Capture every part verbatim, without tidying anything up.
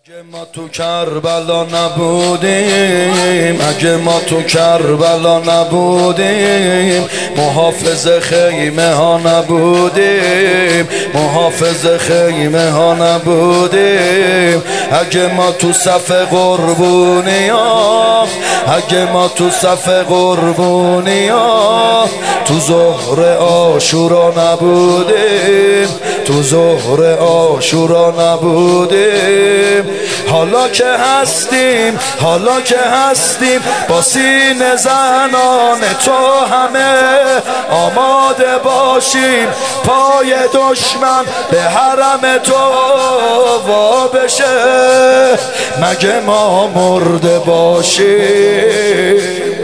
اگه ما تو کربلا نبودیم، اگه ما تو کربلا نبودیم، محافظ خیمه ها نبودیم، محافظ خیمه ها نبودیم. اگه ما تو صف قربونی ها، اگه ما تو صف قربونی ها، تو ظهر عاشورا نبودیم، تو ظهر عاشورا نبودیم. حالا که هستیم، حالا که هستیم، با سینه زنان تو همه آماده باشیم، پای دشمن به حرم تو وا بشه، مگه ما مرده باشیم.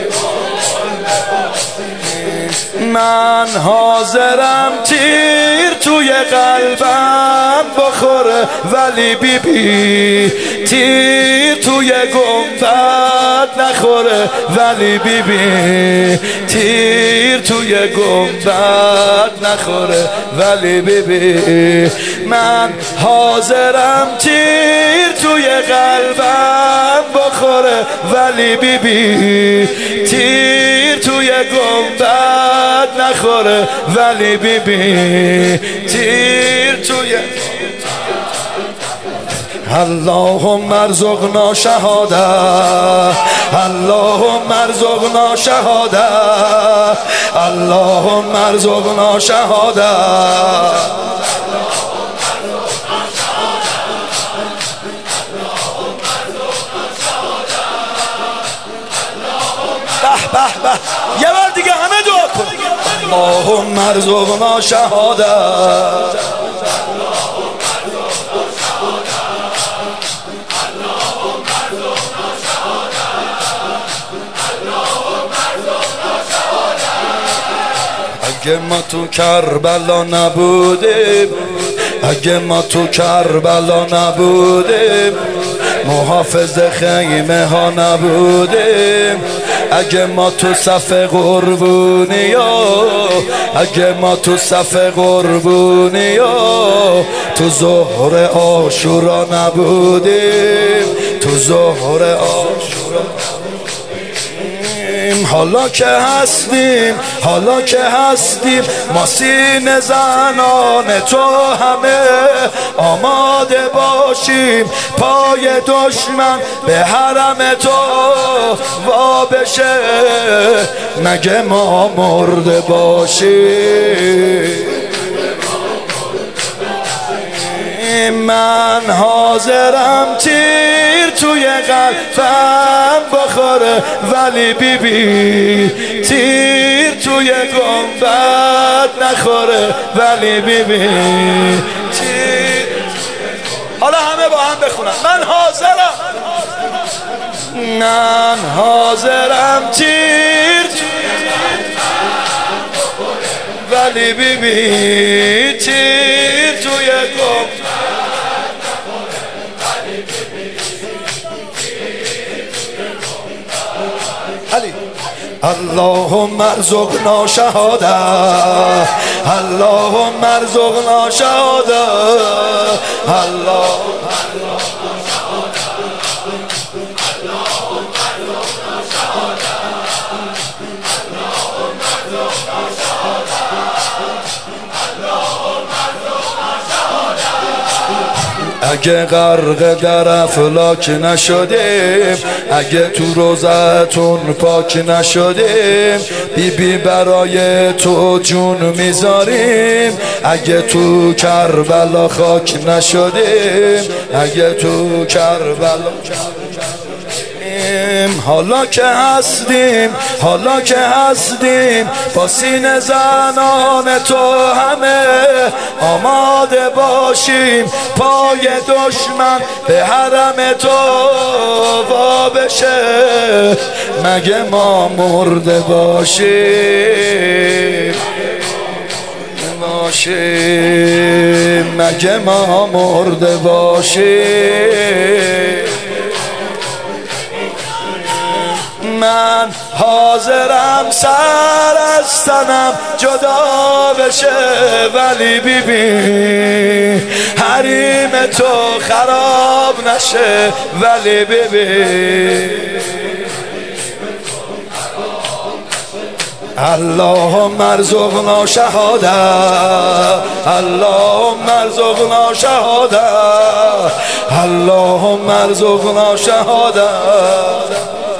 من حاضرم تیر توی قلبم بخوره ولی بی بی، تیر توی گنبد نخوره ولی بی بی، تیر توی گنبد نخوره ولی بی بی. من حاضرم تیر توی قلبم بخوره ولی بی بی، تیر توی گنبد نخوره ولی بی بی، تیر توی. اللهم ارزقنا شهاده، اللهم ارزقنا شهاده، اللهم ارزقنا شهاده. به به به، یه بار دیگه همه دعا کن. اللهم ارزقنا شهاده، اگه ما تو کربلا نبودیم، اگه ما تو کربلا نبودیم، محافظ خیمه ها نبودیم. اگه ما تو صف قربونی ها، اگه ما تو صف قربونی ها، تو ظهر عاشورا نبودیم، تو ظهر عاشورا. حالا که هستیم، حالا که هستیم، ما سینه زنان تو همه آماده باشیم، پای دشمن به حرم تو وا بشه، مگه ما مرده باشیم. من حاضرم تیر توی قلبم بخوره ولی بی بی، تیر توی گنبد نخوره ولی بی بی، تیر. حالا همه با هم بخونن. من حاضرم، من حاضرم تیر ولی بی بی، تیر توی گنبد. اللهم ارزقنا شهاده، اللهم ارزقنا شهاده، اللهم اگه غرق در افلاک نشدیم، اگه تو روزتون پاک نشدیم، بی بی برای تو جون میذاریم. اگه تو کربلا خاک نشدیم، اگه تو کربلا. حالا که هستیم، حالا که هستیم، با سینه زنان تو همه آماده باشیم، پای دشمن به حرم تو وا بشه، مگه ما مرده باشیم، باشیم، مگه ما مرده باشیم. من حاضرم سر از تنم جدا بشه، ولی ببین حریم تو خراب نشه، ولی ببین اللهم ارزقنا شهادت، اللهم ارزقنا شهادت، اللهم ارزقنا شهادت.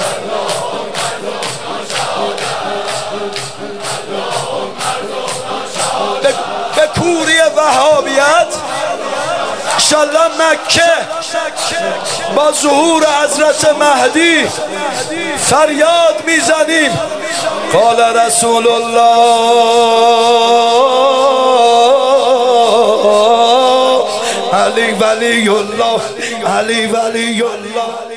به کوری وهابیت انشالله مکه با ظهور حضرت مهدی فریاد میزنیم قال رسول الله علی ولی الله، علی ولی الله.